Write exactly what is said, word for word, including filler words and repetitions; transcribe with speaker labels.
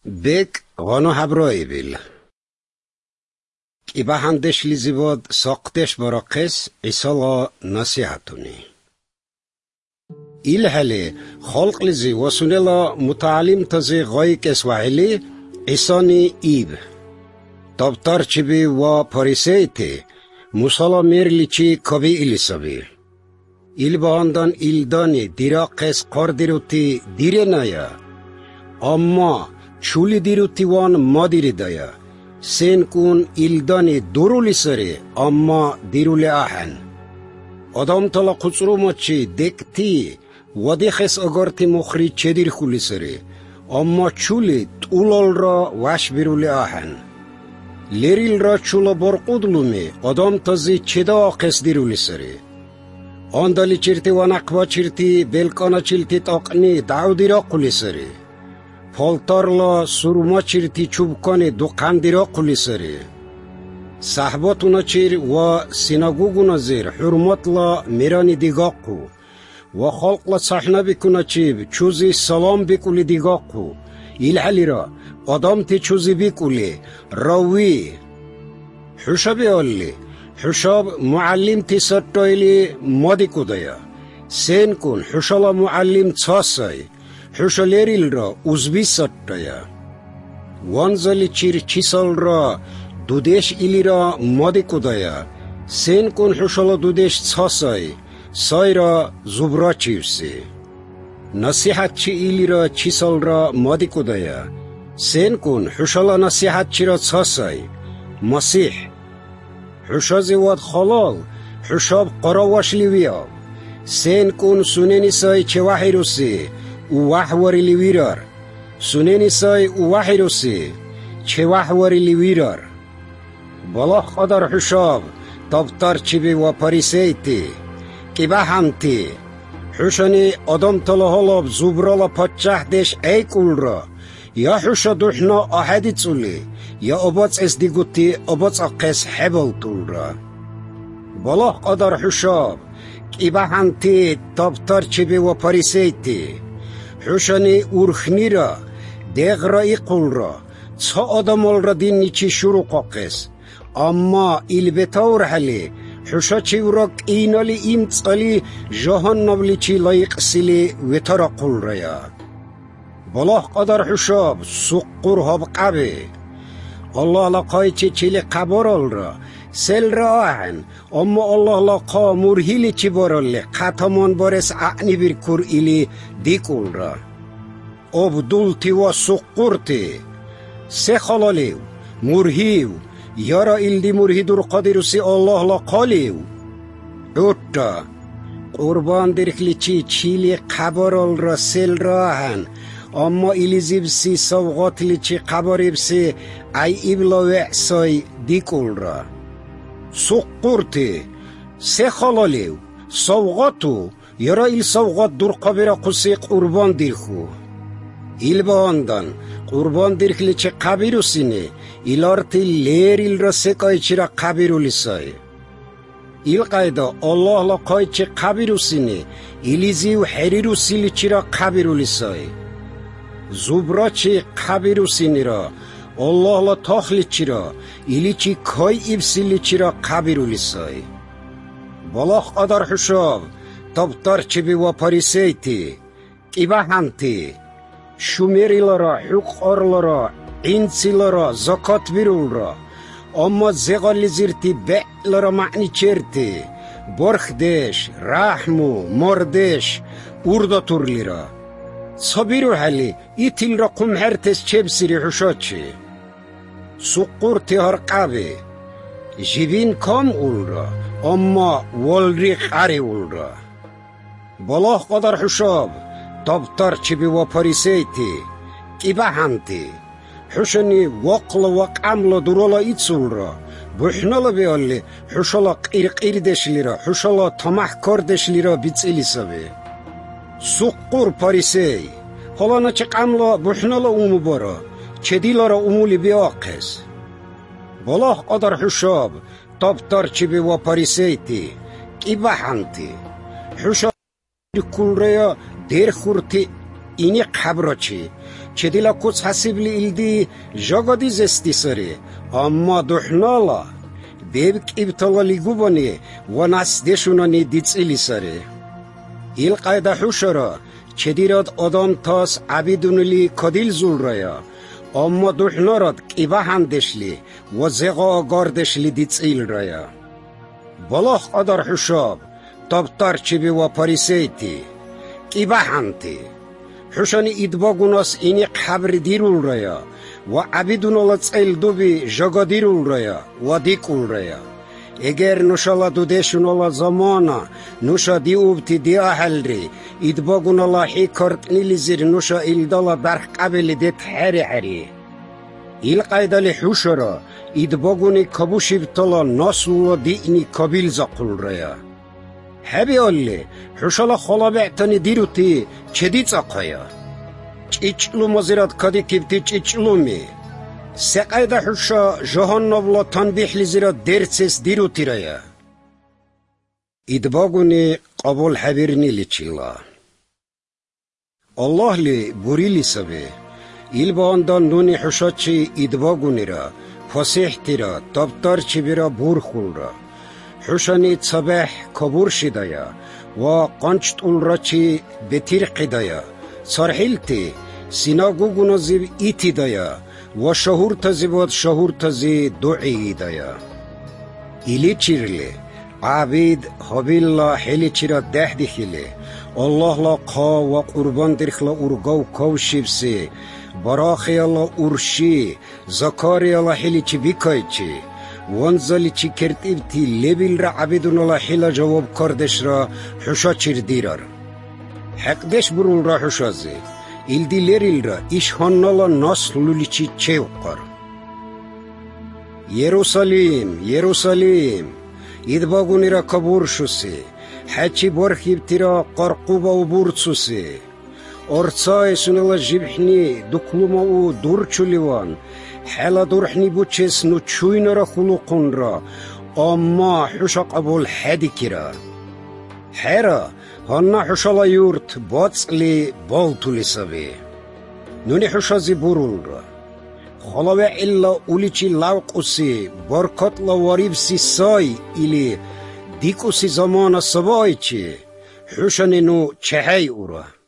Speaker 1: بك غانو هبرایبیل ای بهندش لیزیباد ساقتش براقس ایسالا نصیحتونی ایل هلی خلق لیزی واسونیلا متعلم تازی غایی کس وحیلی ایسانی ایب تابتار چی بی و پاریسیتی موسالا میرلی چی کبی ایلیسابی ایل باندان ایل دانی دیرا قس قار دیروتی دیره نایا اما چولی دیروتی وان ما دیری دایا سین کن ایل دانی دورولی سری اما دیرولی آهن آدم تلا قصرو ما چی دکتی و دیخس اگرتی مخری چه دیر خولی سری اما چولی تولال را وش بیرولی آهن لیریل را چولا برقودلومی آدم تازی چه دا قس دیرولی سری آندالی چرتی و نقبا چرتی بلکانا چلتی تاقنی دعودی را قلی سری پالتارلا سروما چرتی چوبکانی دقندی را قلی سری صحباتونا چر و سیناگوگونا زیر حرماتلا میرانی دیگاقو و خلقلا صحنه بکونا چیب چوزی سلام بکولی دیگاقو ایل را آدم تی چوزی بکولی راوی حشابی آلی حشاب معلم تی سرطایلی مادی کدایا سین کن حشالا معلم تاسای حشالیریل را ازبی سرطایا وانزالی چیر چیسال را دودش ایلی را مادی کدایا سین کن حشالا دودش تاسای سای را زبرا چیرسی نصیحت چی ایلی را چیسال را مادی کدایا سین کن حشالا نصیحت چی را تاسای مسیح حشازی واد خلال حشاب قراواش لیویا سین کن سنینی سای چه وحی روسی و وحواری لیویرار سنینی سای و وحی روسی چه وحواری لیویرار بلا خدر حشاب تابتار چی بی و پاریسیتی کی بحمتی حشانی آدم تلاحالا زبرالا پچه دش ای کل را یا حشا دوحنا آهدی تسولی یا آباز از دیگوتی آباز اقیس حبال طول را بلا قدر حشاب کی بحنتی تابتار چی بی و پاریسیتی حشانی ارخنی را دیغ را ای قل را تا آدمال را دینی چی شروع قاقس اما ایل بتاور حلی حشا چی وراک اینالی ایمتسالی جهان نبلی چی لایق سیلی ویتارا قل را یا بلا قدر حشاب سقور هاب قبی الله لقای چی چیلی قبارال را سل را آهن اما الله لقا مرهیلی چی بارالی قطمان بارس اعنی بیر کور ایلی دیکول را عبدالتی و سقورتی سه خلالیو مرهیو یارا ایلدی مرهی در قدرسی الله لقالیو اوتا قربان درکلی چی چیلی قبارال را سل را آهن اما ایلیزیب سی سوغات لیچی قباریب سی ای ایبلا وحسای دیکول را سقورتی سه خلالیو سوغاتو یرا ایل سوغات در قبیره قسی قربان دیرخو ایل باندن قربان دیرک لیچی قبیرو سینه ایلارتی لیر ایل را سکای چی را قبیرو لیسای ایل قایدا الله لقای چی قبیرو سینه ایلیزیو حریرو سیلی چی را قبیرو لیسای زبرا چی قبیرو سینی را الله لا تاخلی چی را ایلی چی کای ایبسیلی چی را قبیرو لیسای بلاخ قدر حشاب تابتار چی بی و پاریسیتی کی بحنتی شمیری لرا حقار لرا اینسی لرا زکات بیرول را اما زغالی زیرتی بع لرا معنی چرتی برخدش رحمو مردش اردا تورلی را صبیرو حلی ایتیل را قم هرتس چه بسیری حشاد چی سقور تیهار قبی جیبین کام اول را اما والری قری اول را بلاخ قدر حشاب تابتار چی بی و پاریسیتی کی بحنتی حشانی وقل وقعمل درولا ایتسول را بحنالا بیالی حشالا قیر قیر دشلی را حشالا تمح کار دشلی را بیتسیلی سبی سقور پاریسی حالا نچه قملا بحنالا اومو بارا چه دیلارا اومولی بیاقس بلاخ قدر حشاب تابتار چی بی و پاریسیتی کی بحنتی حشاب کل ریا دیر خورتی اینی قبرا چی چدیلا کچ حسیبلی ایلدی جاگادی زستی سری اما دحنالا بیبک ابتالا لیگوبانی و ناس دشونانی دیتس ایلی سری ایل قایده حوشرا چدیراد آدم تاس عبیدونلی کدیل زول رایا اما دحناراد ایبا هندشلی و زیغا آگاردشلی دیتس ایل رایا بالاخ آدار حشاب تابتار چیبی و پاریسیتی ایبا هنتی حشانی ایدباگوناس اینی قبر دیرول رایا و عبیدونالا تسیل دوبی جاگا دیرول رایا و دیکول رایا اگر نوشالا دودشونالا زمانا نوشا دی اوبتی دی احل ری ایدباگونالا حی کارتنیلی زیر نوشا ایلدالا برخ قبلی دیت حری حری ایل قایدالی حوشرا ایدباگونی کبوشی بطالا ناسولا دی اینی کبیل زاقل رایا هبی اولی حوشالا خلا بعتانی دیروتی چه دی تاقایا چیچلو مزیرات کدی کبتی چیچلو می سقایده حوشا جهان نبلا تنبیح لزیرات درسس دیروتی رایا ایدباگونی قبول حبیرنی لیچیلا الله لی بوری لی سبی ایل با اندان نونی حوشا چی ایدباگونی را فسیح تیرا تابتار چی بیرا بور خول را حوشانی صبح کبور شدایا و قنچت اول را چی بتیر قدایا سرحیل تی سیناگوگونا زیب ایتی دایا و شهور تزی بود شهور تزی دعی دایا ایلی چیرلی عبید حبیل لا حیلی چیرا ده دیخیلی الله لا قا و قربان درخلا ارگاو کو شیبسی براخی الله ارشی زکاری الله حیلی چی بیکای چی وانزالی چی کرتیب تی لیبیل را عبیدون الله حیلا جواب کردش را حشا چیر دیرار حقدش برول را حشازی ایلدی لیریل را ایش هنالا ناس لولی چی چه وقار یروسالیم یروسالیم ایدباگونی را کبور شوسی حچی برخیب تی را قرقوبا و بورتسوسی ارцای سنلا جبحنی دکلوما او دور چولیوان حالا دورحنی بوچس نو چوین را خلوقون را اما حشا قبول حدی کرا حیرا هننا حشالا یورت باtsلی بالتولی سبی نونی حشازی برول را خلاوه الا اولی چی لوقوسی برکت لواريب سی سای ایلی دیکوسی زمان سبای چی حشانی نو چهی او را